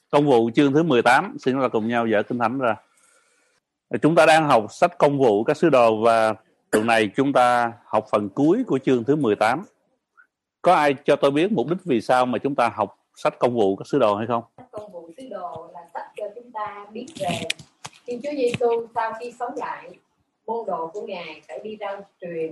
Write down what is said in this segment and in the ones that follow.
Công vụ chương thứ 18, xin chúng ta cùng nhau dở Kinh Thánh ra. Chúng ta đang học sách Công vụ các sứ đồ và tuần này chúng ta học phần cuối của chương thứ 18. Có ai cho tôi biết mục đích vì sao mà chúng ta học sách Công vụ các sứ đồ hay không? Công vụ sứ đồ là sách cho chúng ta biết về khi Chúa Giêsu sau khi sống lại, môn đồ của Ngài phải đi rao truyền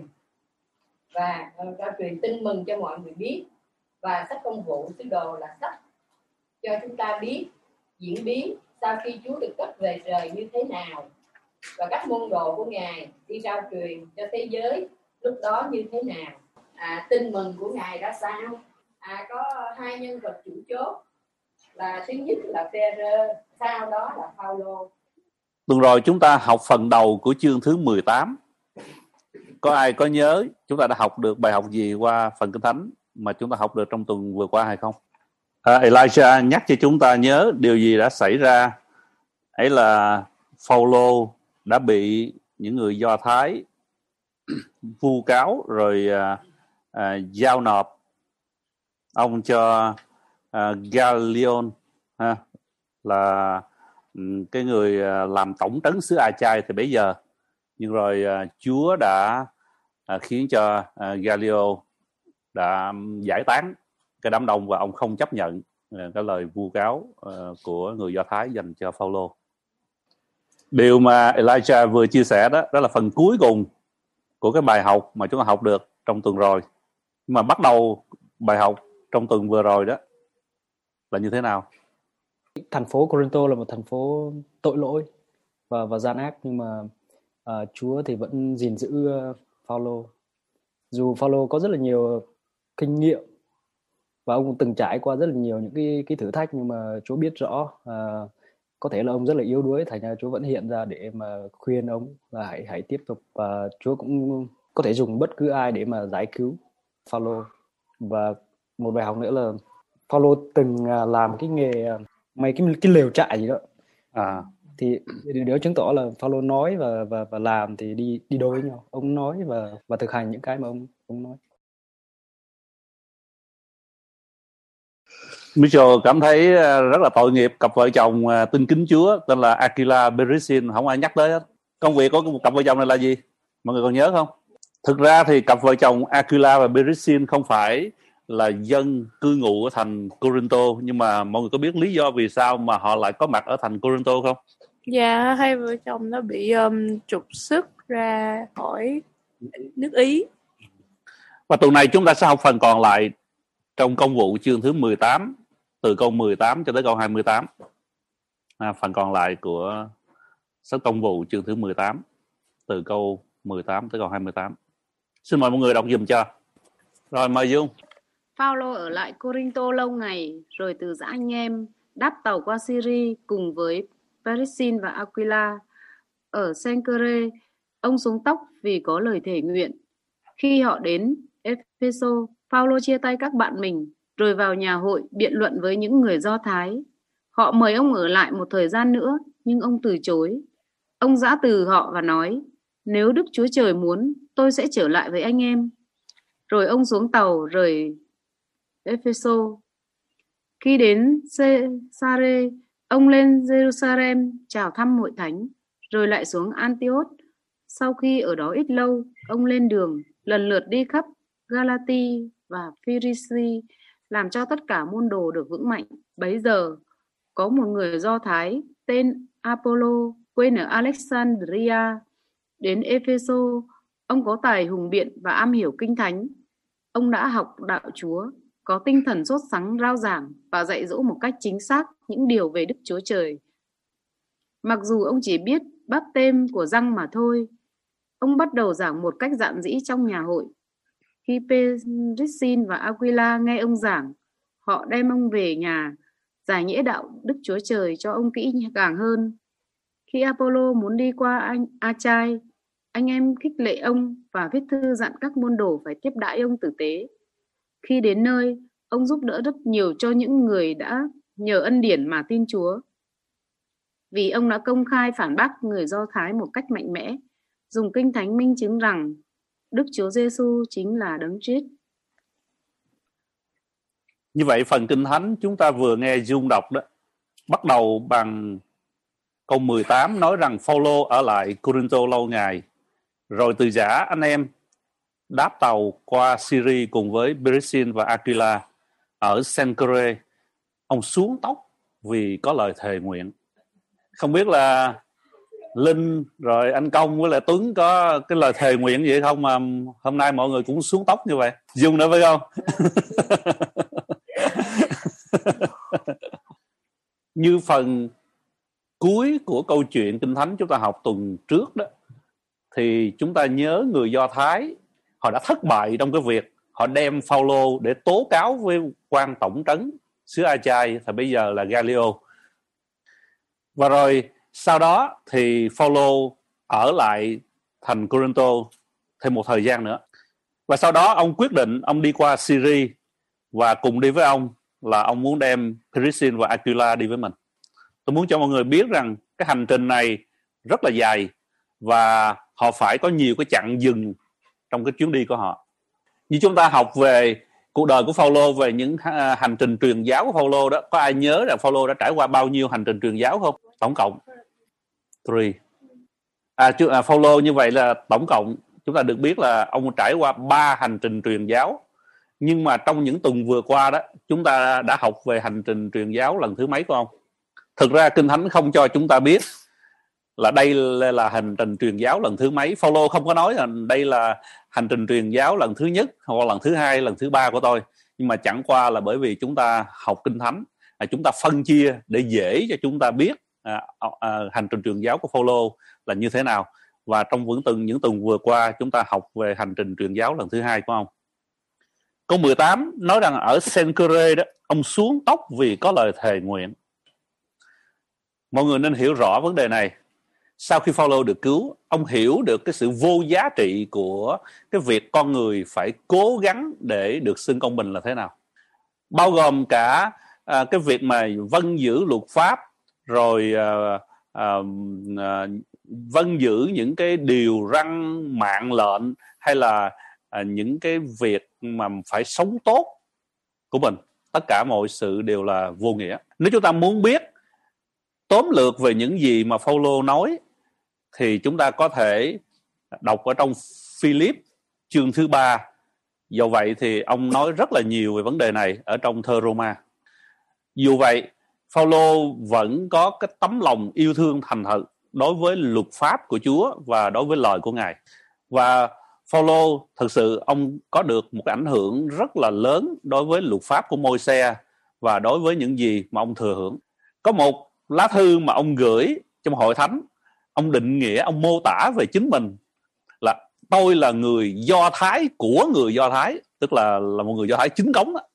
và rao truyền tin mừng cho mọi người biết. Và sách Công vụ sứ đồ là sách cho chúng ta biết diễn biến sau khi Chúa được cất về trời như thế nào, và các môn đồ của Ngài đi rao truyền cho thế giới lúc đó như thế nào. Tin mừng của Ngài ra sao? Có hai nhân vật chủ chốt, là thứ nhất là Pê-rơ, sau đó là Phao-lô. Tuần rồi chúng ta học phần đầu của chương thứ 18. Có ai có nhớ chúng ta đã học được bài học gì qua phần Kinh Thánh mà chúng ta học được trong tuần vừa qua hay không? Elijah nhắc cho chúng ta nhớ điều gì đã xảy ra. Ấy là Phao-lô đã bị những người Do Thái vu cáo rồi giao nộp ông cho Galion, là cái người làm tổng trấn xứ A-chai thì bấy giờ. Nhưng rồi Chúa đã khiến cho Galio đã giải tán cái đám đông và ông không chấp nhận cái lời vu cáo của người Do Thái dành cho Phao-lô. Điều mà Elijah vừa chia sẻ đó là phần cuối cùng của cái bài học mà chúng ta học được trong tuần rồi. Nhưng mà bắt đầu bài học trong tuần vừa rồi đó là như thế nào? Thành phố Corinto là một thành phố tội lỗi và gian ác, nhưng mà Chúa thì vẫn gìn giữ Phao-lô. Dù Phao-lô có rất là nhiều kinh nghiệm và ông cũng từng trải qua rất là nhiều những cái thử thách, nhưng mà Chúa biết rõ có thể là ông rất là yếu đuối, thành ra Chúa vẫn hiện ra để mà khuyên ông là hãy tiếp tục. Và Chúa cũng có thể dùng bất cứ ai để mà giải cứu Phao-lô. Và một bài học nữa là Phao-lô từng làm cái nghề mấy cái lều trại gì đó. Thì điều chứng tỏ là Phao-lô nói và làm thì đi đôi với nhau. Ông nói và thực hành những cái mà ông nói. Mitchell cảm thấy rất là tội nghiệp cặp vợ chồng tin kính Chúa tên là Aquila Beresin, không ai nhắc tới hết. Công việc của cặp vợ chồng này là gì? Mọi người còn nhớ không? Thực ra thì cặp vợ chồng Aquila và Beresin không phải là dân cư ngụ ở thành Corinto, nhưng mà mọi người có biết lý do vì sao mà họ lại có mặt ở thành Corinto không? Dạ, hai vợ chồng nó bị trục xuất ra khỏi nước Ý. Và tuần này chúng ta sẽ học phần còn lại trong Công vụ chương thứ 18, từ câu 18 cho tới câu 28. Phần còn lại của sách Công vụ chương thứ 18, từ câu 18 tới câu 28. Xin mời mọi người đọc giùm cho. Rồi, mời Dung. Phao-lô ở lại Corinto lâu ngày, rồi từ giã anh em đáp tàu qua Syria cùng với Peresin và Aquila. Ở Cenchreae, ông xuống tóc vì có lời thề nguyện. Khi họ đến Epheso, Phao-lô chia tay các bạn mình, rồi vào nhà hội biện luận với những người Do Thái. Họ mời ông ở lại một thời gian nữa, nhưng ông từ chối. Ông giã từ họ và nói, nếu Đức Chúa Trời muốn, tôi sẽ trở lại với anh em. Rồi ông xuống tàu rời Epheso. Khi đến Caesarea, ông lên Jerusalem chào thăm hội thánh, rồi lại xuống Antioch. Sau khi ở đó ít lâu, ông lên đường, lần lượt đi khắp Galati và Pharisee, làm cho tất cả môn đồ được vững mạnh. Bấy giờ, có một người Do Thái tên Apollo, quê ở Alexandria, đến Epheso. Ông có tài hùng biện và am hiểu kinh thánh. Ông đã học đạo Chúa, có tinh thần sốt sắng rao giảng và dạy dỗ một cách chính xác những điều về Đức Chúa Trời. Mặc dù ông chỉ biết báp têm của răng mà thôi, ông bắt đầu giảng một cách dạn dĩ trong nhà hội. Khi Peresin và Aquila nghe ông giảng, họ đem ông về nhà, giải nghĩa đạo Đức Chúa Trời cho ông kỹ càng hơn. Khi Apollo muốn đi qua A-chai, anh em khích lệ ông và viết thư dặn các môn đồ phải tiếp đãi ông tử tế. Khi đến nơi, ông giúp đỡ rất nhiều cho những người đã nhờ ân điển mà tin Chúa. Vì ông đã công khai phản bác người Do Thái một cách mạnh mẽ, dùng kinh thánh minh chứng rằng Đức Chúa Giêsu chính là Đấng Christ. Như vậy phần Kinh Thánh chúng ta vừa nghe Dung đọc đó bắt đầu bằng câu 18 nói rằng Phaolô ở lại Corinto lâu ngày, rồi từ giã anh em đáp tàu qua Syria cùng với Peresin và Aquila. Ở Cenchreae ông xuống tóc vì có lời thề nguyện. Không biết là Linh rồi anh Công với lại Tuấn có cái lời thề nguyện gì không mà hôm nay mọi người cũng xuống tóc như vậy? Dung nữa phải không? Như phần cuối của câu chuyện Kinh Thánh chúng ta học tuần trước đó, thì chúng ta nhớ người Do Thái họ đã thất bại trong cái việc họ đem Phaolô để tố cáo với quan tổng trấn xứ Achai, thì bây giờ là Gallio. Và rồi sau đó thì Phaolô ở lại thành Corinto thêm một thời gian nữa. Và sau đó ông quyết định ông đi qua Syria, và cùng đi với ông là ông muốn đem Peresin và Aquila đi với mình. Tôi muốn cho mọi người biết rằng cái hành trình này rất là dài và họ phải có nhiều cái chặng dừng trong cái chuyến đi của họ. Như chúng ta học về cuộc đời của Phaolô, về những hành trình truyền giáo của Phaolô đó, có ai nhớ rằng Phaolô đã trải qua bao nhiêu hành trình truyền giáo không? Tổng cộng 3. Phaolô như vậy là tổng cộng chúng ta được biết là ông trải qua 3 hành trình truyền giáo. Nhưng mà trong những tuần vừa qua đó, chúng ta đã học về hành trình truyền giáo lần thứ mấy của ông? Thực ra Kinh Thánh không cho chúng ta biết là đây là hành trình truyền giáo lần thứ mấy. Phaolô không có nói là đây là hành trình truyền giáo lần thứ nhất hoặc lần thứ 2, lần thứ 3 của tôi. Nhưng mà chẳng qua là bởi vì chúng ta học Kinh Thánh, chúng ta phân chia để dễ cho chúng ta biết hành trình truyền giáo của Phaolô là như thế nào. Và trong những tuần vừa qua chúng ta học về hành trình truyền giáo lần thứ 2 của ông. Câu 18 nói rằng ở Cenchreae đó, ông xuống tóc vì có lời thề nguyện. Mọi người nên hiểu rõ vấn đề này. Sau khi Phaolô được cứu, ông hiểu được cái sự vô giá trị của cái việc con người phải cố gắng để được xưng công bình là thế nào. Bao gồm cả cái việc mà vâng giữ luật pháp, rồi vâng giữ những cái điều răn mạng lệnh, hay là những cái việc mà phải sống tốt của mình. Tất cả mọi sự đều là vô nghĩa. Nếu chúng ta muốn biết tóm lược về những gì mà Phaolô nói thì chúng ta có thể đọc ở trong Philip chương thứ 3. Do vậy thì ông nói rất là nhiều về vấn đề này ở trong thơ Roma. Dù vậy, Phaolô vẫn có cái tấm lòng yêu thương thành thật đối với luật pháp của Chúa và đối với lời của Ngài. Và Phaolô thực sự ông có được một cái ảnh hưởng rất là lớn đối với luật pháp của Môi-se và đối với những gì mà ông thừa hưởng. Có một lá thư mà ông gửi trong hội thánh, ông định nghĩa, ông mô tả về chính mình là tôi là người Do Thái của người Do Thái, tức là một người Do Thái chính cống đó.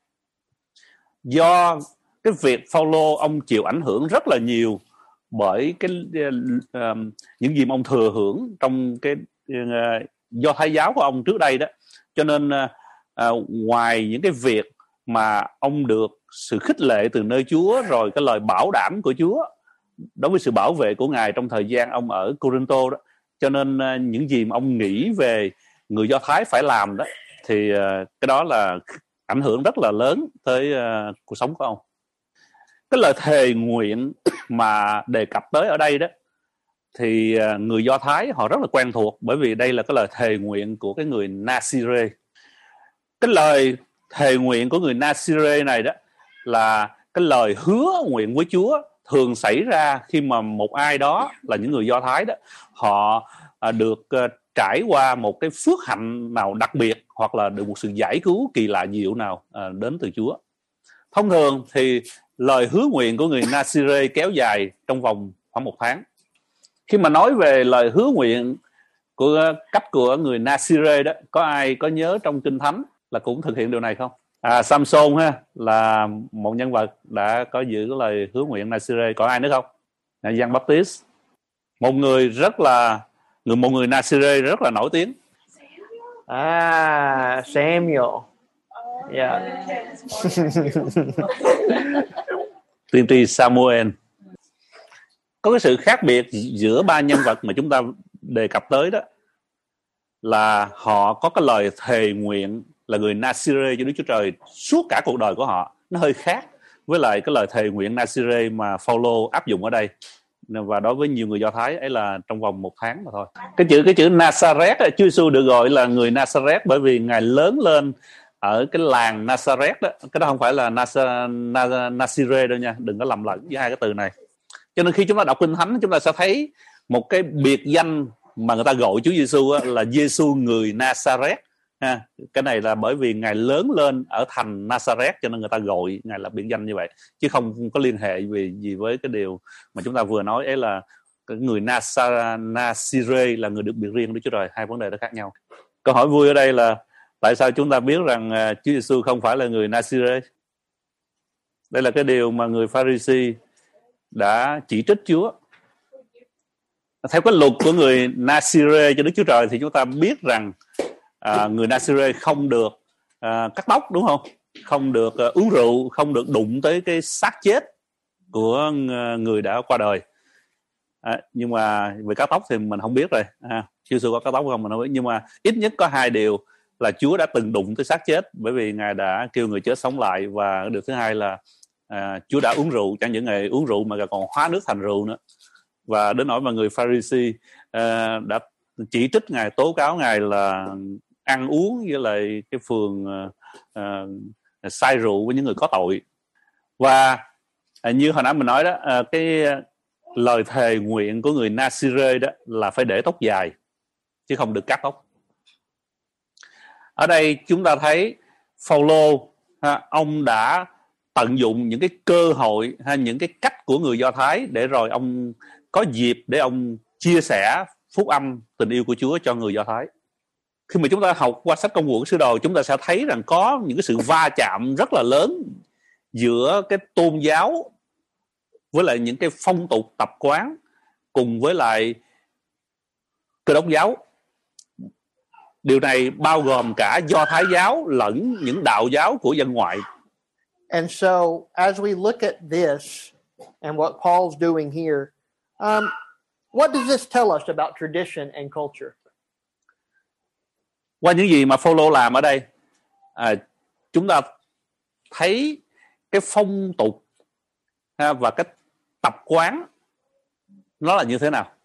Do cái việc Phaolô ông chịu ảnh hưởng rất là nhiều bởi những gì mà ông thừa hưởng trong cái Do Thái giáo của ông trước đây đó, cho nên ngoài những cái việc mà ông được sự khích lệ từ nơi Chúa, rồi cái lời bảo đảm của Chúa đối với sự bảo vệ của Ngài trong thời gian ông ở Corinto đó, cho nên những gì mà ông nghĩ về người Do Thái phải làm đó, thì cái đó là ảnh hưởng rất là lớn tới cuộc sống của ông. Cái lời thề nguyện mà đề cập tới ở đây đó, thì người Do Thái họ rất là quen thuộc, bởi vì đây là cái lời thề nguyện của cái người Nazire. Cái lời thề nguyện của người Nazire này đó là cái lời hứa nguyện với Chúa thường xảy ra khi mà một ai đó là những người Do Thái đó, họ được trải qua một cái phước hạnh nào đặc biệt, hoặc là được một sự giải cứu kỳ lạ diệu nào đến từ Chúa. Thông thường thì lời hứa nguyện của người Nazire kéo dài trong vòng khoảng 1 tháng. Khi mà nói về lời hứa nguyện cách của người Nazire đó, có ai có nhớ trong Kinh Thánh là cũng thực hiện điều này không? Samson ha, là một nhân vật đã có giữ cái lời hứa nguyện Nazire. Có ai nữa không? Giăng Baptist, một người Nazire rất là nổi tiếng. Samuel. Yeah. Tiên tri Samuel. Có cái sự khác biệt giữa 3 nhân vật mà chúng ta đề cập tới đó, là họ có cái lời thề nguyện là người Nazire cho Đức Chúa Trời suốt cả cuộc đời của họ. Nó hơi khác. với lại cái lời thề nguyện Nazire mà Phaolô áp dụng ở đây, và đối với nhiều người Do Thái ấy là trong vòng 1 tháng mà thôi. Cái chữ Nazareth, Chúa Giêsu được gọi là người Nazareth bởi vì ngài lớn lên ở cái làng Nazareth đó. Cái đó không phải là Nazire đâu nha, đừng có lầm lẫn với hai cái từ này. Cho nên khi chúng ta đọc Kinh Thánh, chúng ta sẽ thấy một cái biệt danh mà người ta gọi Chúa Giêsu là Giêsu người Nazareth. Cái này là bởi vì ngài lớn lên ở thành Nazareth, cho nên người ta gọi ngài là biệt danh như vậy, chứ không có liên hệ gì với cái điều mà chúng ta vừa nói ấy, là cái người Nazire là người được biệt riêng Đức Chúa Trời. Hai vấn đề đó khác nhau. Câu hỏi vui ở đây là tại sao chúng ta biết rằng Chúa Giêsu không phải là người Nazire? Đây là cái điều mà người Pha-ri-si đã chỉ trích Chúa. Theo cái luật của người Nazire cho Đức Chúa Trời thì chúng ta biết rằng người Nazire không được cắt tóc, đúng không? Không được uống rượu, không được đụng tới cái xác chết của người đã qua đời. Nhưng mà về cắt tóc thì mình không biết rồi. Chúa Giêsu có cắt tóc không mình không biết. Nhưng mà ít nhất có 2 điều là Chúa đã từng đụng tới xác chết, bởi vì ngài đã kêu người chết sống lại. Và điều thứ hai là Chúa đã uống rượu, chẳng những ngày uống rượu mà còn hóa nước thành rượu nữa. Và đến nỗi mà người Pha-ri-si đã chỉ trích ngài, tố cáo ngài là ăn uống với lại cái phường say rượu với những người có tội. Và như hồi nãy mình nói đó, cái lời thề nguyện của người Nazire đó là phải để tóc dài chứ không được cắt tóc. Ở đây chúng ta thấy Phaolô, ông đã tận dụng những cái cơ hội hay những cái cách của người Do Thái để rồi ông có dịp để ông chia sẻ phúc âm tình yêu của Chúa cho người Do Thái. Khi mà chúng ta học qua sách Công vụ Sứ Đồ, chúng ta sẽ thấy rằng có những cái sự va chạm rất là lớn giữa cái tôn giáo với lại những cái phong tục tập quán cùng với lại Cơ Đốc giáo. Điều này bao gồm cả Do Thái giáo lẫn những đạo giáo của dân ngoại. And so, as we look at this and what Paul's doing here, what does this tell us about tradition and culture? Qua những gì mà Phaolô làm ở đây, chúng ta thấy cái phong tục và cái tập quán nó là như thế nào.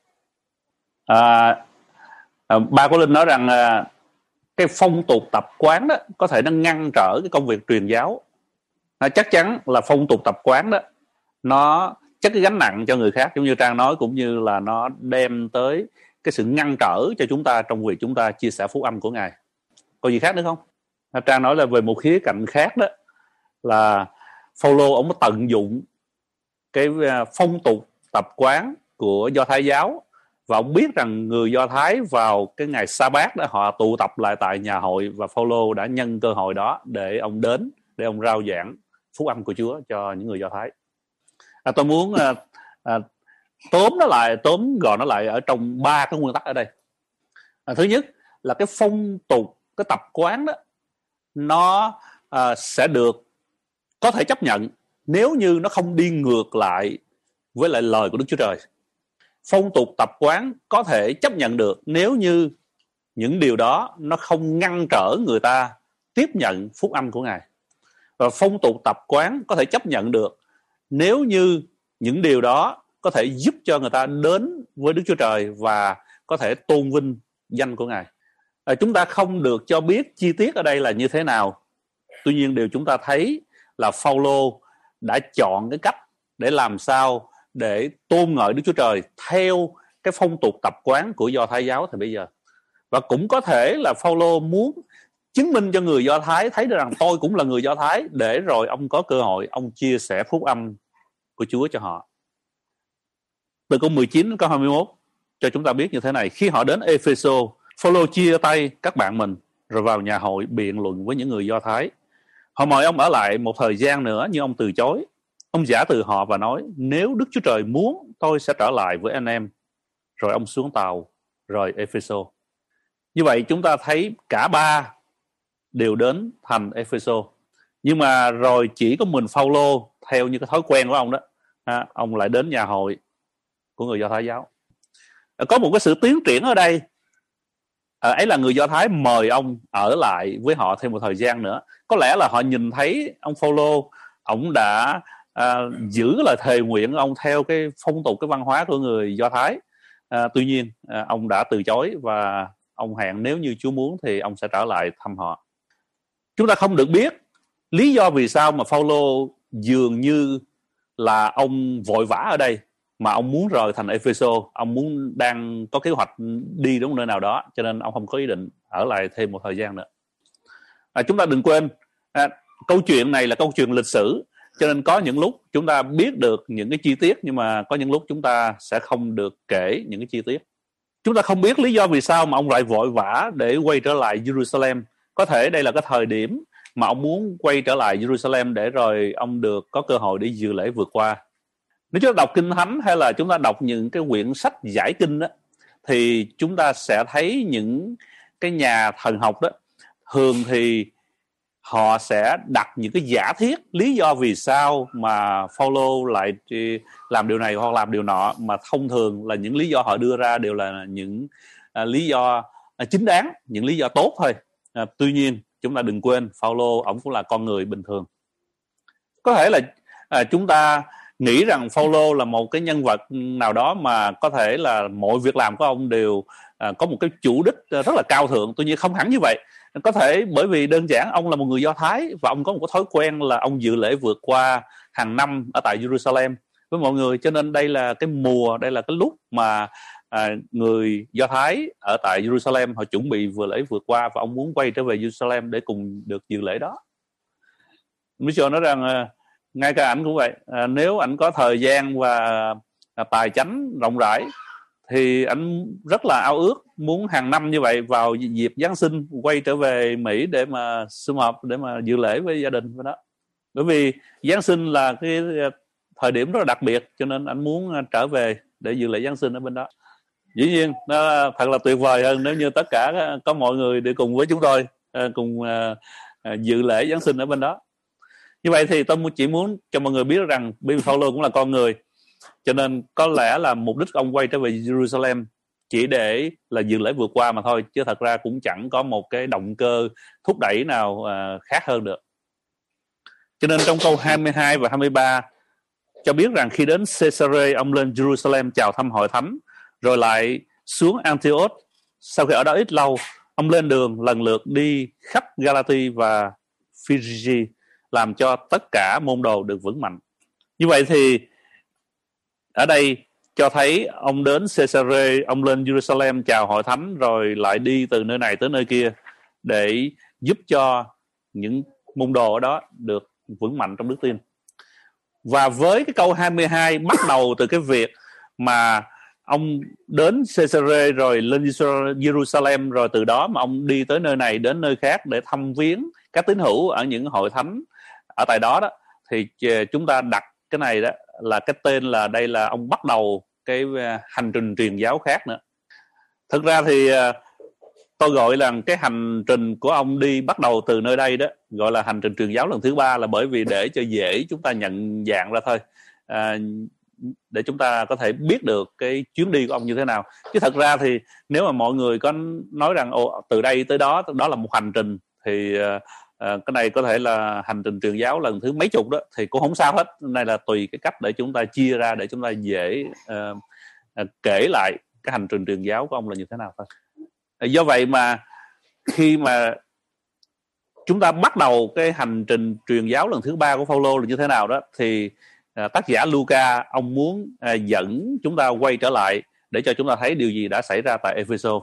Ba Cô Linh nói rằng cái phong tục tập quán đó có thể nó ngăn trở cái công việc truyền giáo. Chắc chắn là phong tục tập quán đó nó chất cái gánh nặng cho người khác, giống như Trang nói, cũng như là nó đem tới cái sự ngăn trở cho chúng ta trong việc chúng ta chia sẻ phúc âm của Ngài. Có gì khác nữa không? Trang nói là về một khía cạnh khác đó là Phaolô ông có tận dụng cái phong tục tập quán của Do Thái giáo, và ông biết rằng người Do Thái vào cái ngày Sa-bát đó họ tụ tập lại tại nhà hội, và Phaolô đã nhân cơ hội đó để ông đến, để ông rao giảng phúc âm của Chúa cho những người Do Thái. Tôi muốn tóm gọn nó lại ở trong 3 cái nguyên tắc ở đây. Thứ nhất là cái phong tục, cái tập quán đó nó sẽ được có thể chấp nhận nếu như nó không đi ngược lại với lại lời của Đức Chúa Trời. Phong tục tập quán có thể chấp nhận được nếu như những điều đó nó không ngăn trở người ta tiếp nhận phúc âm của Ngài. Và phong tục tập quán có thể chấp nhận được nếu như những điều đó có thể giúp cho người ta đến với Đức Chúa Trời và có thể tôn vinh danh của Ngài. Chúng ta không được cho biết chi tiết ở đây là như thế nào. Tuy nhiên điều chúng ta thấy là Phaolô đã chọn cái cách để làm sao để tôn ngợi Đức Chúa Trời theo cái phong tục tập quán của Do Thái giáo thì bây giờ. Và cũng có thể là Phaolô muốn chứng minh cho người Do Thái thấy được rằng tôi cũng là người Do Thái, để rồi ông có cơ hội ông chia sẻ phúc âm của Chúa cho họ. Từ câu 19 đến câu 21 cho chúng ta biết như thế này: khi họ đến Epheso, Phaolô chia tay các bạn mình rồi vào nhà hội biện luận với những người Do Thái. Họ mời ông ở lại một thời gian nữa nhưng ông từ chối. Ông giả từ họ và nói: nếu Đức Chúa Trời muốn, tôi sẽ trở lại với anh em. Rồi ông xuống tàu rời Epheso. Như vậy chúng ta thấy cả ba đều đến thành Epheso. Nhưng mà rồi chỉ có mình Phaolô theo như cái thói quen của ông đó, ông lại đến nhà hội của người Do Thái giáo. Có một cái sự tiến triển ở đây, ấy là người Do Thái mời ông ở lại với họ thêm một thời gian nữa. Có lẽ là họ nhìn thấy ông Phaolô ông đã giữ lời thề nguyện ông theo cái phong tục, cái văn hóa của người Do Thái. Tuy nhiên ông đã từ chối và ông hẹn nếu như Chúa muốn thì ông sẽ trở lại thăm họ. Chúng ta không được biết lý do vì sao mà Phaolô dường như là ông vội vã ở đây, mà ông muốn rời thành Epheso, ông muốn đang có kế hoạch đi đến nơi nào đó, cho nên ông không có ý định ở lại thêm một thời gian nữa. Chúng ta đừng quên câu chuyện này là câu chuyện lịch sử, cho nên có những lúc chúng ta biết được những cái chi tiết, nhưng mà có những lúc chúng ta sẽ không được kể những cái chi tiết. Chúng ta không biết lý do vì sao mà ông lại vội vã để quay trở lại Jerusalem. Có thể đây là cái thời điểm mà ông muốn quay trở lại Jerusalem để rồi ông được có cơ hội để dự lễ vượt qua. Nếu chúng ta đọc Kinh Thánh hay là chúng ta đọc những cái quyển sách giải kinh đó, thì chúng ta sẽ thấy những cái nhà thần học đó, thường thì họ sẽ đặt những cái giả thiết lý do vì sao mà Phaolô lại làm điều này hoặc làm điều nọ, mà thông thường là những lý do họ đưa ra đều là những lý do chính đáng, những lý do tốt thôi. Tuy nhiên chúng ta đừng quên Phaolô ổng cũng là con người bình thường. Có thể là chúng ta nghĩ rằng Phaolô là một cái nhân vật nào đó mà có thể là mọi việc làm của ông đều có một cái chủ đích rất là cao thượng. Tuy nhiên không hẳn như vậy. Có thể bởi vì đơn giản ông là một người Do Thái và ông có một cái thói quen là ông dự lễ vượt qua hàng năm ở tại Jerusalem với mọi người, cho nên đây là cái mùa, đây là cái lúc mà người Do Thái ở tại Jerusalem họ chuẩn bị vừa lễ vượt qua, và ông muốn quay trở về Jerusalem để cùng được dự lễ đó. Mitchell nói rằng ngay cả ảnh cũng vậy, nếu ảnh có thời gian và tài chánh rộng rãi thì ảnh rất là ao ước muốn hàng năm như vậy vào dịp Giáng sinh quay trở về Mỹ để mà sum họp, để mà dự lễ với gia đình với đó. Bởi vì Giáng sinh là cái thời điểm rất là đặc biệt, cho nên ảnh muốn trở về để dự lễ Giáng sinh ở bên đó. Dĩ nhiên nó thật là tuyệt vời hơn nếu như tất cả có mọi người để cùng với chúng tôi cùng dự lễ Giáng sinh ở bên đó. Như vậy thì tôi chỉ muốn cho mọi người biết rằng Phaolô cũng là con người, cho nên có lẽ là mục đích ông quay trở về Jerusalem chỉ để là dự lễ vượt qua mà thôi, chứ thật ra cũng chẳng có một cái động cơ thúc đẩy nào khác hơn được. Cho nên trong câu 22 và 23 cho biết rằng khi đến Caesarea, ông lên Jerusalem chào thăm hội thánh, rồi lại xuống Antioch. Sau khi ở đó ít lâu, ông lên đường lần lượt đi khắp Galati và Phrygia, làm cho tất cả môn đồ được vững mạnh. Như vậy thì ở đây cho thấy ông đến Caesarea, ông lên Jerusalem chào hội thánh, rồi lại đi từ nơi này tới nơi kia để giúp cho những môn đồ ở đó được vững mạnh trong đức tin. Và với cái câu 22 bắt đầu từ cái việc mà ông đến Caesarea rồi lên Jerusalem, rồi từ đó mà ông đi tới nơi này đến nơi khác để thăm viếng các tín hữu ở những hội thánh ở tại đó đó, thì chúng ta đặt cái này đó là cái tên là đây là ông bắt đầu cái hành trình truyền giáo khác nữa. Thực ra thì tôi gọi là cái hành trình của ông đi bắt đầu từ nơi đây đó gọi là hành trình truyền giáo lần thứ 3, là bởi vì để cho dễ chúng ta nhận dạng ra thôi, để chúng ta có thể biết được cái chuyến đi của ông như thế nào. Chứ thật ra thì nếu mà mọi người có nói rằng từ đây tới đó là một hành trình, thì cái này có thể là hành trình truyền giáo lần thứ mấy chục đó, thì cũng không sao hết. Này là tùy cái cách để chúng ta chia ra để chúng ta dễ kể lại cái hành trình truyền giáo của ông là như thế nào thôi. Do vậy mà khi mà chúng ta bắt đầu cái hành trình truyền giáo lần thứ 3 của Phaolô là như thế nào đó, thì tác giả Luca ông muốn dẫn chúng ta quay trở lại để cho chúng ta thấy điều gì đã xảy ra tại Epheso.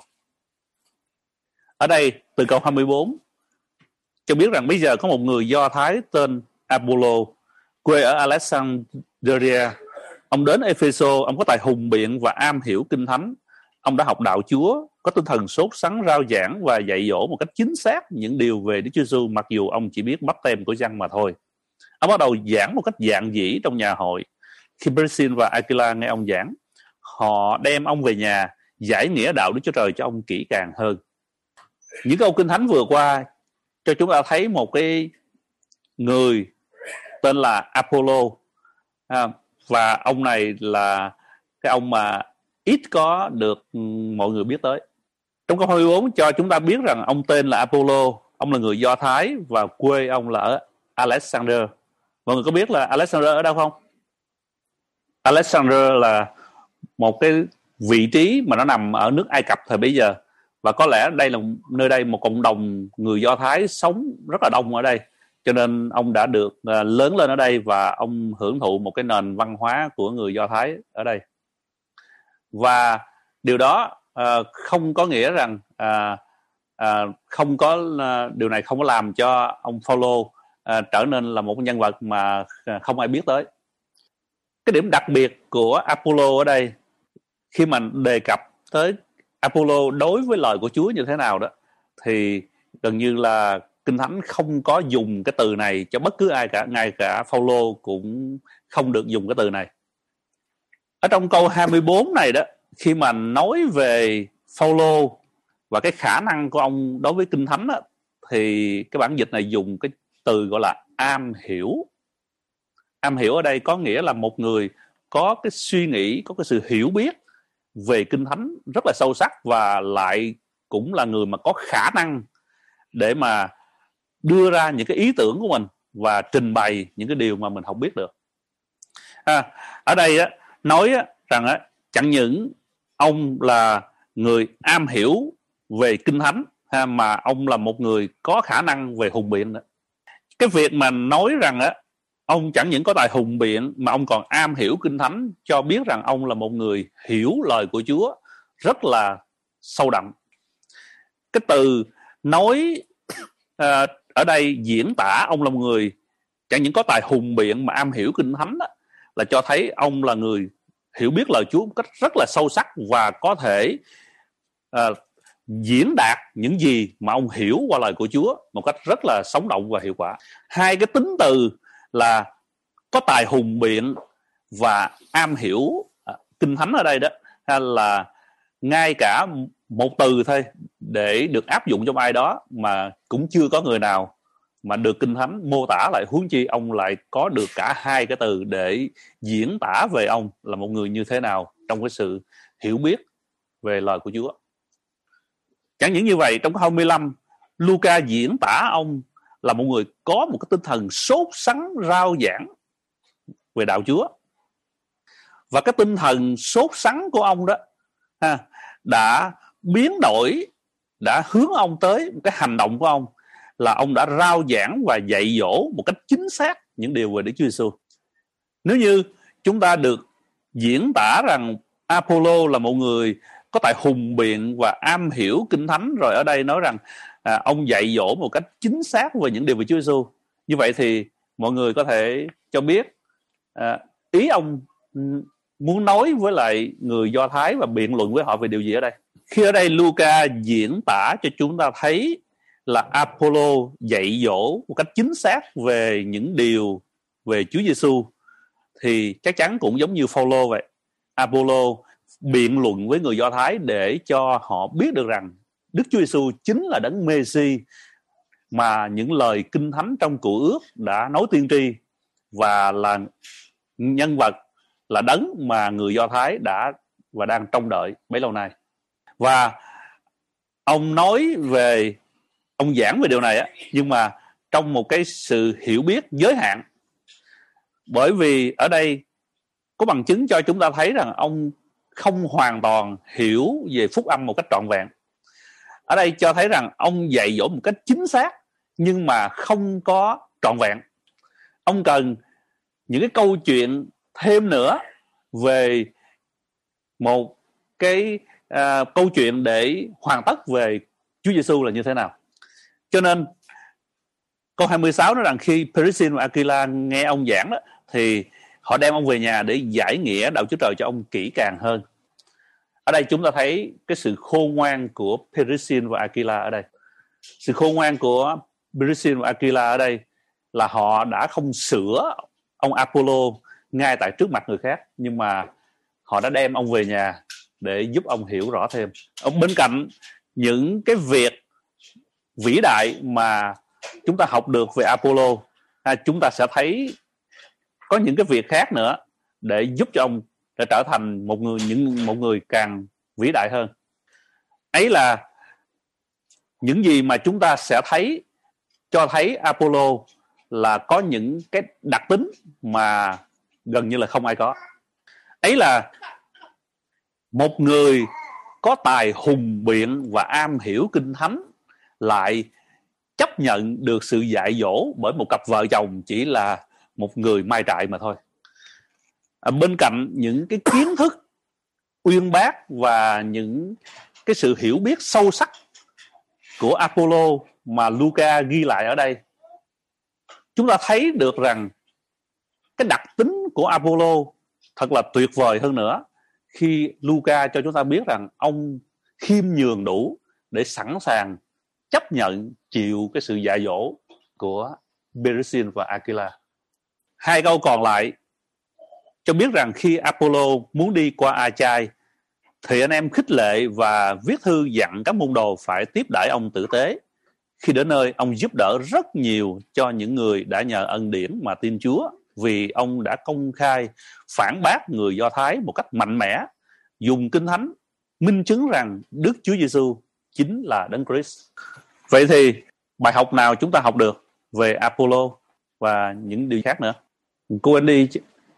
Ở đây từ câu 24 cho biết rằng bây giờ có một người Do Thái tên Apollo, quê ở Alexandria. Ông đến Epheso, ông có tài hùng biện và am hiểu kinh thánh. Ông đã học đạo Chúa, có tinh thần sốt sắng rao giảng và dạy dỗ một cách chính xác những điều về Đức Chúa Giêsu, mặc dù ông chỉ biết báp têm của Giăng mà thôi. Ông bắt đầu giảng một cách dạn dĩ trong nhà hội. Khi Priscilla và Aquila nghe ông giảng, họ đem ông về nhà giải nghĩa đạo Đức Chúa Trời cho ông kỹ càng hơn. Những câu kinh thánh vừa qua cho chúng ta thấy một cái người tên là Apollo, và ông này là cái ông mà ít có được mọi người biết tới. Trong câu 24 cho chúng ta biết rằng ông tên là Apollo, ông là người Do Thái và quê ông là ở Alexander. Mọi người có biết là Alexander ở đâu không? Alexander là một cái vị trí mà nó nằm ở nước Ai Cập thời bấy giờ, và có lẽ đây là nơi đây một cộng đồng người Do Thái sống rất là đông ở đây, cho nên ông đã được lớn lên ở đây và ông hưởng thụ một cái nền văn hóa của người Do Thái ở đây. Và điều đó không có nghĩa rằng điều này không có làm cho ông Phaolô trở nên là một nhân vật mà không ai biết tới. Cái điểm đặc biệt của Apollo ở đây, khi mà đề cập tới Apollo đối với lời của Chúa như thế nào đó, thì gần như là Kinh Thánh không có dùng cái từ này cho bất cứ ai cả, ngay cả Phaolô cũng không được dùng cái từ này. Ở trong câu 24 này đó, khi mà nói về Phaolô và cái khả năng của ông đối với Kinh Thánh đó, thì cái bản dịch này dùng cái từ gọi là am hiểu. Am hiểu ở đây có nghĩa là một người có cái suy nghĩ, có cái sự hiểu biết về Kinh Thánh rất là sâu sắc, và lại cũng là người mà có khả năng để mà đưa ra những cái ý tưởng của mình và trình bày những cái điều mà mình không biết được. Ở đây á, nói á, rằng á, chẳng những ông là người am hiểu về Kinh Thánh mà ông là một người có khả năng về hùng biện nữa. Cái việc mà nói rằng á, ông chẳng những có tài hùng biện mà ông còn am hiểu Kinh Thánh, cho biết rằng ông là một người hiểu lời của Chúa rất là sâu đậm. Cái từ nói ở đây diễn tả ông là một người chẳng những có tài hùng biện mà am hiểu Kinh Thánh đó, là cho thấy ông là người hiểu biết lời Chúa một cách rất là sâu sắc và có thể diễn đạt những gì mà ông hiểu qua lời của Chúa một cách rất là sống động và hiệu quả. Hai cái tính từ là có tài hùng biện và am hiểu Kinh Thánh ở đây đó, hay là ngay cả một từ thôi để được áp dụng trong ai đó mà cũng chưa có người nào mà được Kinh Thánh mô tả lại, huống chi ông lại có được cả hai cái từ để diễn tả về ông là một người như thế nào trong cái sự hiểu biết về lời của Chúa. Chẳng những như vậy, trong câu 25, Luca diễn tả ông là một người có một cái tinh thần sốt sắng rao giảng về đạo Chúa. Và cái tinh thần sốt sắng của ông đó đã biến đổi, đã hướng ông tới một cái hành động của ông là ông đã rao giảng và dạy dỗ một cách chính xác những điều về Đức Chúa Giêsu. Nếu như chúng ta được diễn tả rằng Apollo là một người có tài hùng biện và am hiểu Kinh Thánh, rồi ở đây nói rằng ông dạy dỗ một cách chính xác về những điều về Chúa Giêsu, như vậy thì mọi người có thể cho biết ý ông muốn nói với lại người Do Thái và biện luận với họ về điều gì ở đây. Khi ở đây Luca diễn tả cho chúng ta thấy là Apollo dạy dỗ một cách chính xác về những điều về Chúa Giêsu, thì chắc chắn cũng giống như Phaolô vậy. Apollo biện luận với người Do Thái để cho họ biết được rằng Đức Chúa Giêsu chính là đấng Mê-si mà những lời Kinh Thánh trong Cựu Ước đã nói tiên tri, và là nhân vật, là đấng mà người Do Thái đã và đang trông đợi bấy lâu nay. Và ông nói về, ông giảng về điều này á, nhưng mà trong một cái sự hiểu biết giới hạn, bởi vì ở đây có bằng chứng cho chúng ta thấy rằng ông không hoàn toàn hiểu về phúc âm một cách trọn vẹn. Ở đây cho thấy rằng ông dạy dỗ một cách chính xác nhưng mà không có trọn vẹn. Ông cần những cái câu chuyện thêm nữa về một cái câu chuyện để hoàn tất về Chúa Giêsu là như thế nào. Cho nên câu 26 nói rằng khi Perisin và Aquila nghe ông giảng đó, thì họ đem ông về nhà để giải nghĩa đạo Chúa Trời cho ông kỹ càng hơn. Ở đây chúng ta thấy cái sự khôn ngoan của Perisin và Aquila ở đây. Sự khôn ngoan của Perisin và Aquila ở đây là họ đã không sửa ông Apollo ngay tại trước mặt người khác, nhưng mà họ đã đem ông về nhà để giúp ông hiểu rõ thêm. Ở bên cạnh những cái việc vĩ đại mà chúng ta học được về Apollo, chúng ta sẽ thấy có những cái việc khác nữa để giúp cho ông để trở thành một người càng vĩ đại hơn. Ấy là những gì mà chúng ta sẽ thấy, cho thấy Apollo là có những cái đặc tính mà gần như là không ai có. Ấy là một người có tài hùng biện và am hiểu kinh thánh lại chấp nhận được sự dạy dỗ bởi một cặp vợ chồng chỉ là một người mai trại mà thôi. Bên cạnh những cái kiến thức uyên bác và những cái sự hiểu biết sâu sắc của Apollo mà Luca ghi lại ở đây, chúng ta thấy được rằng cái đặc tính của Apollo thật là tuyệt vời hơn nữa khi Luca cho chúng ta biết rằng ông khiêm nhường đủ để sẵn sàng chấp nhận chịu cái sự dạy dỗ của Perissin và Aquila. Hai câu còn lại cho biết rằng khi Apollo muốn đi qua Achai thì anh em khích lệ và viết thư dặn các môn đồ phải tiếp đãi ông tử tế. Khi đến nơi, ông giúp đỡ rất nhiều cho những người đã nhờ ân điển mà tin Chúa, vì ông đã công khai phản bác người Do Thái một cách mạnh mẽ, dùng Kinh Thánh minh chứng rằng Đức Chúa Giêsu chính là Đấng Christ. Vậy thì bài học nào chúng ta học được về Apollo và những điều khác nữa? Cô Andy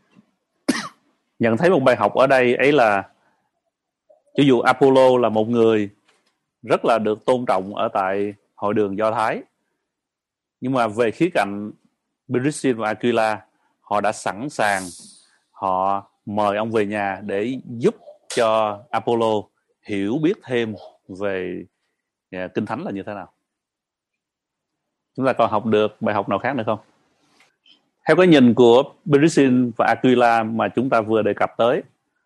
nhận thấy một bài học ở đây ấy là cho dù Apollo là một người rất là được tôn trọng ở tại hội đường Do Thái, nhưng mà về khía cạnh Perissin và Aquila, họ đã sẵn sàng, họ mời ông về nhà để giúp cho Apollo hiểu biết thêm về Kinh Thánh là như thế nào. Chúng ta còn học được bài học nào khác nữa không? Theo cái nhìn của Perissin và Aquila mà chúng ta vừa đề cập tới,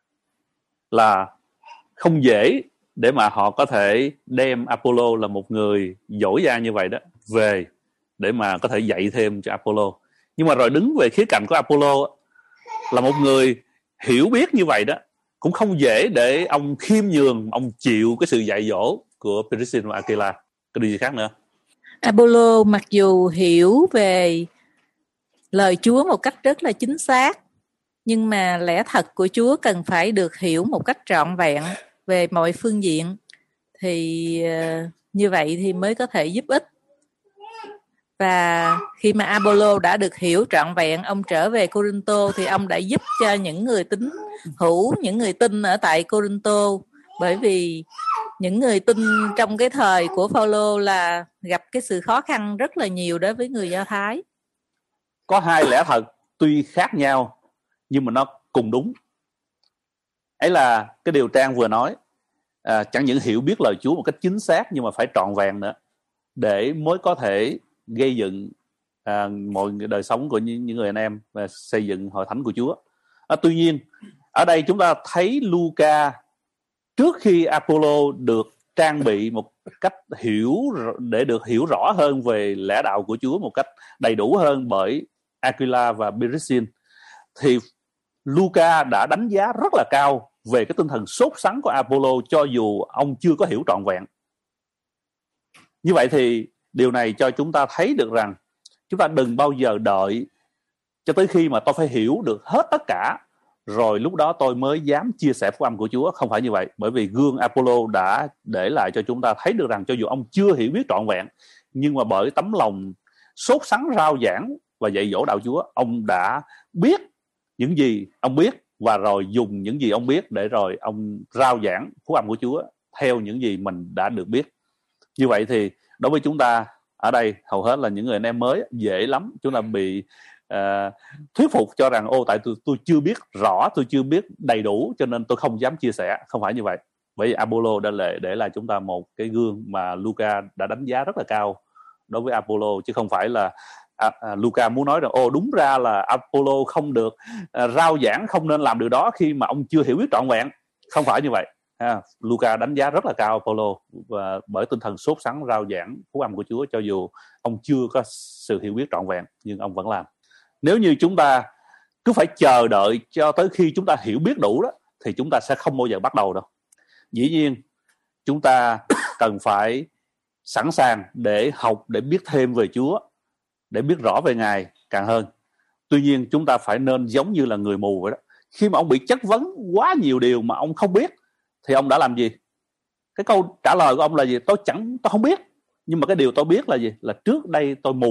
là không dễ để mà họ có thể đem Apollo là một người giỏi giang như vậy đó về để mà có thể dạy thêm cho Apollo. Nhưng mà rồi đứng về khía cạnh của Apollo là một người hiểu biết như vậy đó, cũng không dễ để ông khiêm nhường, ông chịu cái sự dạy dỗ của Perissin và Aquila. Cái điều gì khác nữa? Apollo mặc dù hiểu về lời Chúa một cách rất là chính xác, nhưng mà lẽ thật của Chúa cần phải được hiểu một cách trọn vẹn về mọi phương diện, thì như vậy thì mới có thể giúp ích. Và khi mà Apollo đã được hiểu trọn vẹn, ông trở về Cô-rinh-tô thì ông đã giúp cho những người tín hữu, những người tin ở tại Cô-rinh-tô, bởi vì những người tin trong cái thời của Phao-lô là gặp cái sự khó khăn rất là nhiều đối với người Do Thái. Có hai lẽ thật tuy khác nhau nhưng mà nó cùng đúng. Ấy là cái điều Trang vừa nói, chẳng những hiểu biết lời Chúa một cách chính xác nhưng mà phải trọn vẹn nữa, để mới có thể gây dựng mọi đời sống của những người anh em và xây dựng hội thánh của Chúa. Tuy nhiên ở đây chúng ta thấy Luca trước khi Apollo được trang bị một cách để được hiểu rõ hơn về lẽ đạo của Chúa một cách đầy đủ hơn bởi Aquila và Perissin, thì Luca đã đánh giá rất là cao về cái tinh thần sốt sắng của Apollo cho dù ông chưa có hiểu trọn vẹn. Như vậy thì điều này cho chúng ta thấy được rằng chúng ta đừng bao giờ đợi cho tới khi mà tôi phải hiểu được hết tất cả rồi lúc đó tôi mới dám chia sẻ phúc âm của Chúa. Không phải như vậy, bởi vì gương Apollo đã để lại cho chúng ta thấy được rằng cho dù ông chưa hiểu biết trọn vẹn, nhưng mà bởi tấm lòng sốt sắng rao giảng và dạy dỗ đạo Chúa, ông đã biết những gì ông biết và rồi dùng những gì ông biết để rồi ông rao giảng phúc âm của Chúa theo những gì mình đã được biết. Như vậy thì đối với chúng ta ở đây hầu hết là những người anh em mới, dễ lắm chúng ta bị thuyết phục cho rằng tại tôi chưa biết rõ, tôi chưa biết đầy đủ cho nên tôi không dám chia sẻ. Không phải như vậy. Bởi vì Apollo đã để lại chúng ta một cái gương mà Luca đã đánh giá rất là cao đối với Apollo, chứ không phải là Luca muốn nói rằng đúng ra là Apollo không được rao giảng, không nên làm điều đó khi mà ông chưa hiểu biết trọn vẹn. Không phải như vậy. Luca đánh giá rất là cao Apollo và bởi tinh thần sốt sắng rao giảng phúc âm của Chúa cho dù ông chưa có sự hiểu biết trọn vẹn, nhưng ông vẫn làm. Nếu như chúng ta cứ phải chờ đợi cho tới khi chúng ta hiểu biết đủ đó thì chúng ta sẽ không bao giờ bắt đầu đâu. Dĩ nhiên chúng ta cần phải sẵn sàng để học, để biết thêm về Chúa, để biết rõ về Ngài càng hơn. Tuy nhiên chúng ta phải nên giống như là người mù vậy đó. Khi mà ông bị chất vấn quá nhiều điều mà ông không biết thì ông đã làm gì? Cái câu trả lời của ông là gì? Tôi không biết. Nhưng mà cái điều tôi biết là gì? Là trước đây tôi mù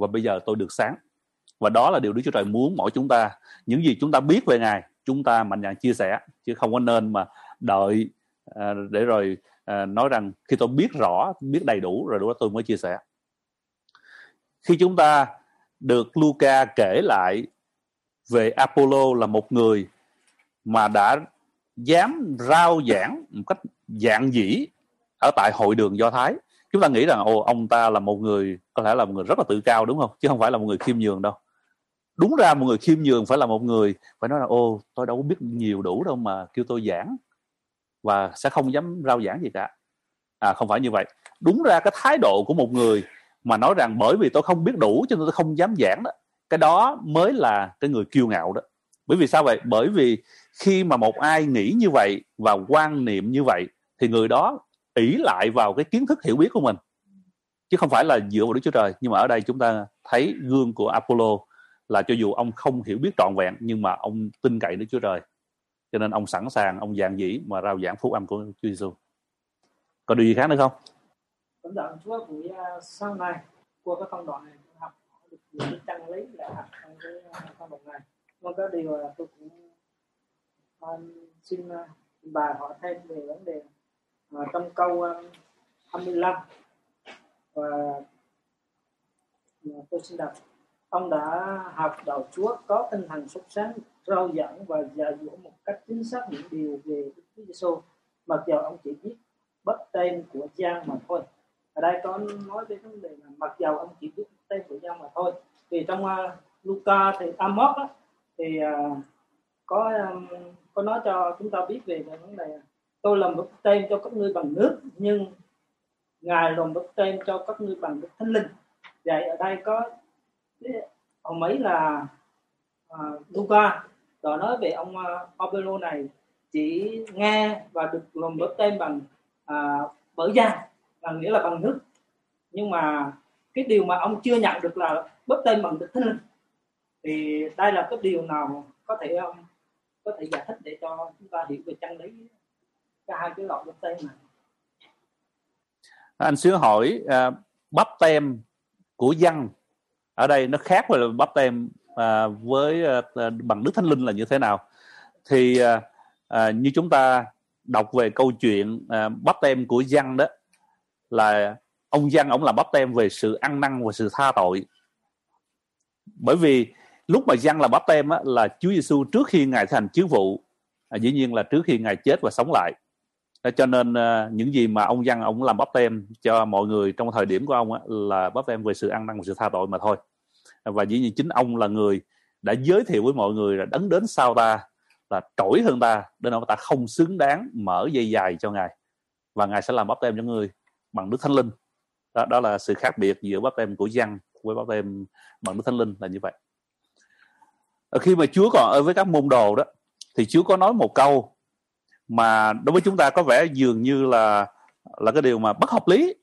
và bây giờ tôi được sáng. Và đó là điều Đức Chúa Trời muốn mỗi chúng ta. Những gì chúng ta biết về Ngài, chúng ta mạnh dạn chia sẻ, chứ không có nên mà đợi để rồi nói rằng khi tôi biết rõ, biết đầy đủ rồi đó tôi mới chia sẻ. Khi chúng ta được Luca kể lại về Apollo là một người mà đã dám rao giảng một cách dạn dĩ ở tại hội đường Do Thái, chúng ta nghĩ rằng ông ta là một người, có thể là một người rất là tự cao, đúng không? Chứ không phải là một người khiêm nhường đâu. Đúng ra một người khiêm nhường phải là một người phải nói là tôi đâu có biết nhiều đủ đâu mà kêu tôi giảng, và sẽ không dám rao giảng gì cả. Không phải như vậy. Đúng ra cái thái độ của một người mà nói rằng bởi vì tôi không biết đủ cho nên tôi không dám giảng đó, cái đó mới là cái người kiêu ngạo đó. Bởi vì sao vậy? Bởi vì khi mà một ai nghĩ như vậy và quan niệm như vậy thì người đó ỷ lại vào cái kiến thức hiểu biết của mình, chứ không phải là dựa vào Đức Chúa Trời. Nhưng mà ở đây chúng ta thấy gương của Apollo là cho dù ông không hiểu biết trọn vẹn nhưng mà ông tin cậy Đức Chúa Trời, cho nên ông sẵn sàng, ông dạn dĩ mà rao giảng phúc âm của Chúa Giêsu. Còn điều gì khác nữa không? Cảm ơn Chúa buổi sau này qua cái phân đoạn này học được những chân lý để học trong cái phân đoạn này. Còn có điều là tôi cũng xin bà hỏi thêm về vấn đề trong câu 25 và tôi xin đọc: ông đã học đạo Chúa, có tinh thần sốt sáng, rao giảng và dạy dỗ một cách chính xác những điều về Đức Chúa Giêsu, mặc dù ông chỉ biết bắp tên của Giăng mà thôi. Ở đây có nói về vấn đề là mặc dù ông chỉ biết tên của Giăng mà thôi. Thì trong Luca thì Amos á, thì có nói cho chúng ta biết về vấn đề tôi làm bắp tên cho các ngươi bằng nước, nhưng Ngài làm bắp tên cho các ngươi bằng Đức Thánh Linh. Vậy ở đây có ông ấy là Luca đó nói về ông Apollo này chỉ nghe và được làm bắp tên bằng bởi Giăng, là nghĩa là bằng nước, nhưng mà cái điều mà ông chưa nhận được là bắp tên bằng Đức Thánh Linh. Thì đây là cái điều nào có thể giải thích để cho chúng ta hiểu về chân lý cả hai cái loại bắp tên này? Anh xíu hỏi bắp tem của Giăng ở đây nó khác với bắp tem với bằng Đức Thánh Linh là như thế nào? Thì như chúng ta đọc về câu chuyện bắp tem của Giăng đó, là ông Giăng ông làm bắp tem về sự ăn năn và sự tha tội. Bởi vì lúc mà Giăng là bắp tem á, là Chúa Giêsu trước khi Ngài thành chức vụ, dĩ nhiên là trước khi Ngài chết và sống lại. Cho nên những gì mà ông Giăng ông làm bắp tem cho mọi người trong thời điểm của ông á, là bắp tem về sự ăn năn và sự tha tội mà thôi. Và dĩ nhiên chính ông là người đã giới thiệu với mọi người là đấng đến sau ta là trỗi hơn ta, đến ông ta không xứng đáng mở dây dài cho Ngài, và Ngài sẽ làm bắp tem cho người bằng Đức Thánh Linh. Đó là sự khác biệt giữa bắp tem của Giăng với bắp tem bằng Đức Thánh Linh là như vậy. Khi mà Chúa còn ở với các môn đồ đó, thì Chúa có nói một câu mà đối với chúng ta có vẻ dường như là cái điều mà bất hợp lý.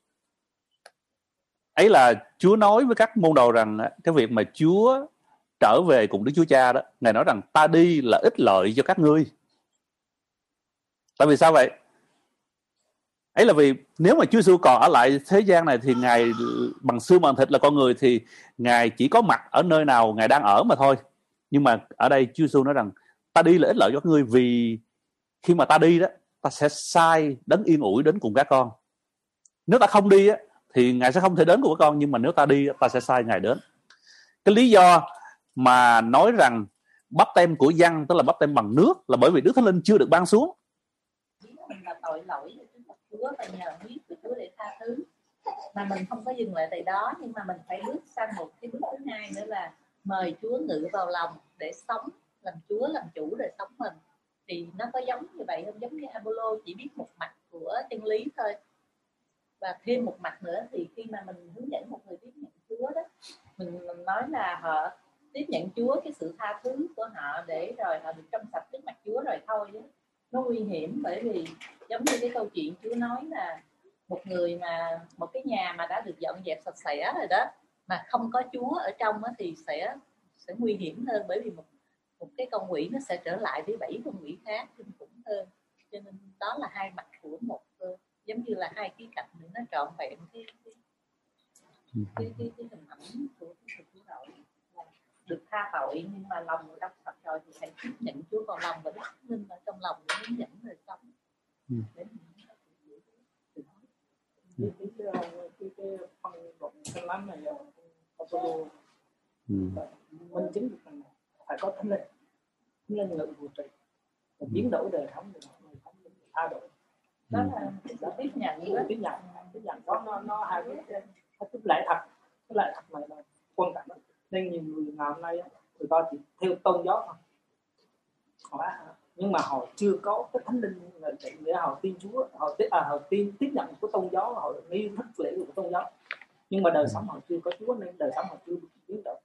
Ấy là Chúa nói với các môn đồ rằng cái việc mà Chúa trở về cùng Đức Chúa Cha đó, Ngài nói rằng ta đi là ích lợi cho các ngươi. Tại vì sao vậy? Ấy là vì nếu mà Chúa Giêsu còn ở lại thế gian này thì Ngài bằng xương bằng thịt là con người, thì Ngài chỉ có mặt ở nơi nào Ngài đang ở mà thôi. Nhưng mà ở đây Chúa Giêsu nói rằng ta đi là ích lợi cho các ngươi, vì khi mà ta đi đó, ta sẽ sai đấng yên ủi đến cùng các con. Nếu ta không đi á, thì Ngài sẽ không thể đến cùng các con, nhưng mà nếu ta đi, ta sẽ sai Ngài đến. Cái lý do mà nói rằng bắp tem của Giăng tức là bắp tem bằng nước là bởi vì Đức Thánh Linh chưa được ban xuống. Mình là tội lỗi trước mặt Chúa và nhờ huyết của Chúa để tha thứ. Mà mình không có dừng lại tại đó, nhưng mà mình phải bước sang một cái bước thứ hai nữa là mời Chúa ngự vào lòng để sống, làm Chúa làm chủ đời sống mình. Thì nó có giống như vậy không? Giống như Apollo chỉ biết một mặt của chân lý thôi. Và thêm một mặt nữa thì khi mà mình hướng dẫn một người tiếp nhận Chúa đó, mình nói là họ tiếp nhận Chúa, cái sự tha thứ của họ để rồi họ được trong sạch trước mặt Chúa rồi thôi đó. Nó nguy hiểm, bởi vì giống như cái câu chuyện Chúa nói là một cái nhà mà đã được dọn dẹp sạch sẽ rồi đó, mà không có Chúa ở trong đó, thì sẽ nguy hiểm hơn, bởi vì một cái con quỷ nó sẽ trở lại với 7 con quỷ khác kinh khủng hơn. Cho nên đó là hai mặt của một, giống như là hai cái cạnh để nó trọn vẹn cái hình ảnh của nhận Chúa vào lòng và Đức Thánh Linh ở trong lòng để hướng dẫn đời sống. Cái phần đoạn Kinh Thánh này minh chứng được rằng phải có Thánh Linh ngự vụ trị và biến đổi đời sống để mọi người thay đổi. Đó là tiếp nhận đó, nó hai cái lẽ thật. Cái lẽ thật này là quan trọng. Nên nhiều người ngày hôm nay người ta chỉ theo tôn giáo thôi, nhưng mà họ chưa có cái Thánh Linh để họ tin Chúa, họ tiếp nhận của tôn giáo, họ nghi thức lễ của tôn giáo, nhưng mà đời sống họ chưa có Chúa nên đời sống họ chưa được biến đổi.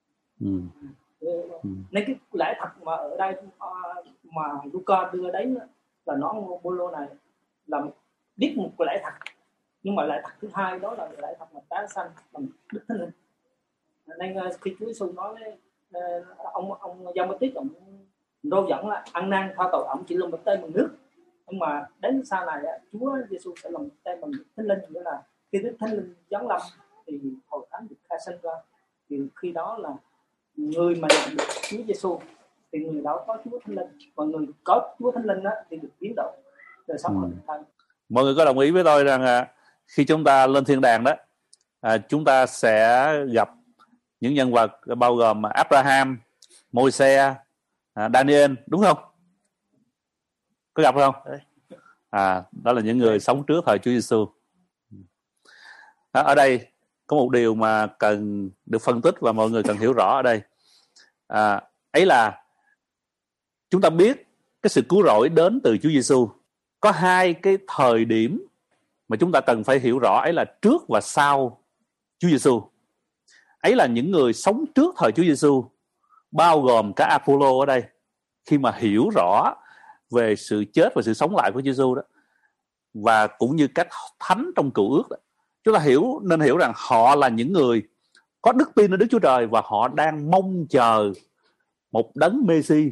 Nên cái lẽ thật mà ở đây mà Luca đưa đến là nó Phaolô này là biết một lẽ thật, nhưng mà lẽ thật thứ hai đó là lẽ thật là tái sanh bằng Đức Thánh Linh. Nên khi Chúa Giêsu nói ông Giăng-ba-tít ông rao dẫn là ăn năn tha tội, ông chỉ làm một tay bằng nước, nhưng mà đến sau này Chúa Giêsu sẽ làm một tay bằng Thánh Linh, nghĩa là khi Đức Thánh Linh giáng lâm thì hội thánh được khai sinh ra, thì khi đó là người mà nhận được Chúa Giêsu thì người đó có Chúa Thánh Linh, và người có Chúa Thánh Linh thì được biến đổi đời sống hội thánh. Mọi người có đồng ý với tôi rằng khi chúng ta lên thiên đàng đó, chúng ta sẽ gặp những nhân vật bao gồm Abraham, Môi-se, Daniel, đúng không? Có gặp không? Đó là những người sống trước thời Chúa Giêsu. Ở đây có một điều mà cần được phân tích và mọi người cần hiểu rõ ở đây. Ấy là chúng ta biết cái sự cứu rỗi đến từ Chúa Giêsu. Có hai cái thời điểm mà chúng ta cần phải hiểu rõ, ấy là trước và sau Chúa Giêsu. Ấy là những người sống trước thời Chúa Giêsu, bao gồm cả Apollo ở đây, khi mà hiểu rõ về sự chết và sự sống lại của Chúa Giêsu đó, và cũng như các thánh trong Cựu Ước đó, chúng ta nên hiểu rằng họ là những người có đức tin ở Đức Chúa Trời, và họ đang mong chờ một đấng Messi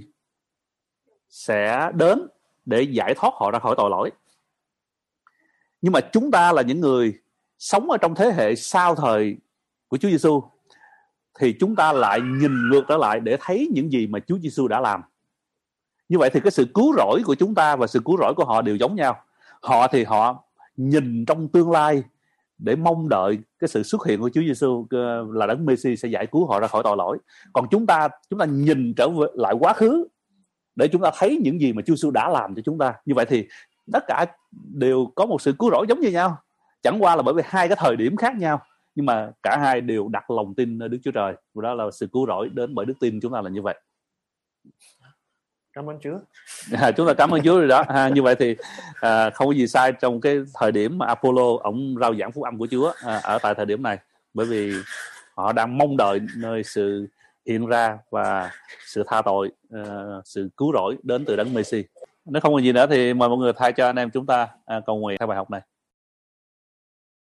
sẽ đến để giải thoát họ ra khỏi tội lỗi. Nhưng mà chúng ta là những người sống ở trong thế hệ sau thời của Chúa Giêsu, thì chúng ta lại nhìn ngược trở lại để thấy những gì mà Chúa Giêsu đã làm. Như vậy thì cái sự cứu rỗi của chúng ta và sự cứu rỗi của họ đều giống nhau. Họ thì họ nhìn trong tương lai để mong đợi cái sự xuất hiện của Chúa Giêsu là đấng Messi sẽ giải cứu họ ra khỏi tội lỗi. Còn chúng ta nhìn trở lại quá khứ để chúng ta thấy những gì mà Chúa Giêsu đã làm cho chúng ta. Như vậy thì tất cả đều có một sự cứu rỗi giống như nhau. Chẳng qua là bởi vì hai cái thời điểm khác nhau, nhưng mà cả hai đều đặt lòng tin ở Đức Chúa Trời. Và đó là sự cứu rỗi đến bởi đức tin chúng ta là như vậy. Cảm ơn Chúa. Chúng ta cảm ơn Chúa rồi đó. Như vậy thì không có gì sai trong cái thời điểm mà Apollo ổng rao giảng phúc âm của Chúa ở tại thời điểm này, bởi vì họ đang mong đợi nơi sự hiện ra và sự tha tội, sự cứu rỗi đến từ đấng Messi. Nếu không có gì nữa thì mời mọi người thay cho anh em chúng ta cầu nguyện theo bài học này.